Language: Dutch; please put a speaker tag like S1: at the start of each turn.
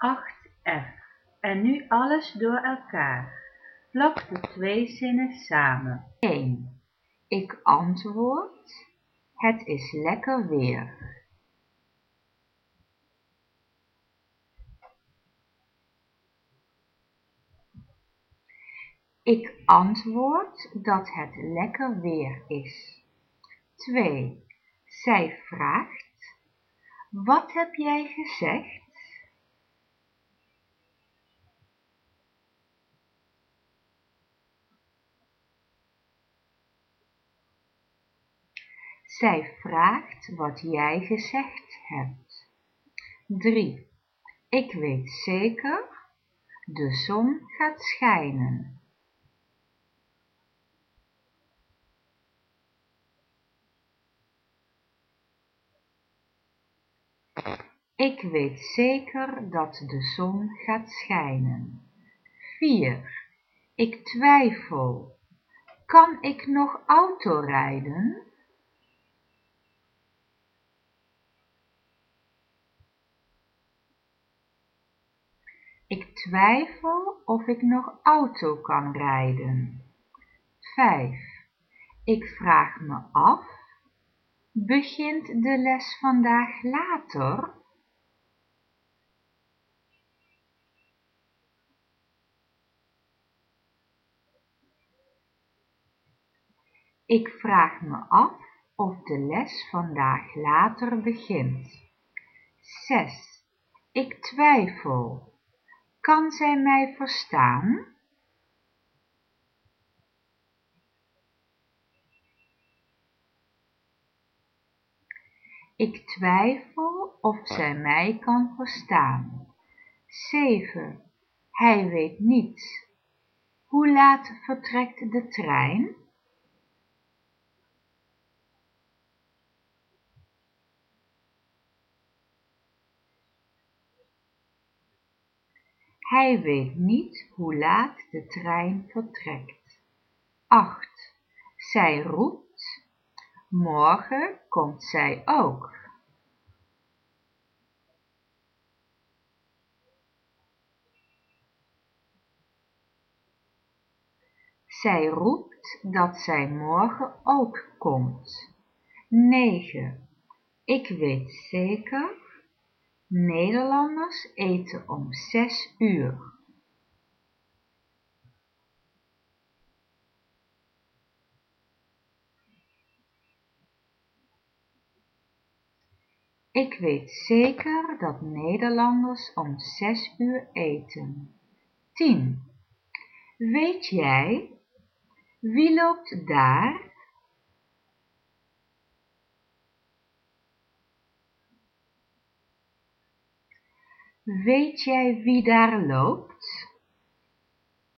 S1: 8F. En nu alles door elkaar. Vlok de twee zinnen samen.
S2: 1. Ik antwoord, het is lekker weer. Ik antwoord dat het lekker weer is. 2. Zij vraagt, wat heb jij gezegd? Zij vraagt wat jij gezegd hebt. 3. Ik weet zeker, de zon gaat schijnen. Ik weet zeker dat de zon gaat schijnen. 4. Ik twijfel. Kan ik nog auto rijden? Ik twijfel of ik nog auto kan rijden. 5. Ik vraag me af, begint de les vandaag later? Ik vraag me af of de les vandaag later begint. 6. Ik twijfel. Kan zij mij verstaan? Ik twijfel of zij mij kan verstaan. 7. Hij weet niet. Hoe laat vertrekt de trein? Hij weet niet hoe laat de trein vertrekt. 8. Zij roept, morgen komt zij ook. Zij roept dat zij morgen ook komt. 9. Ik weet zeker, Nederlanders eten om 6 uur. Ik weet zeker dat Nederlanders om 6 uur eten. 10. Weet jij, wie loopt daar? Weet jij wie daar loopt?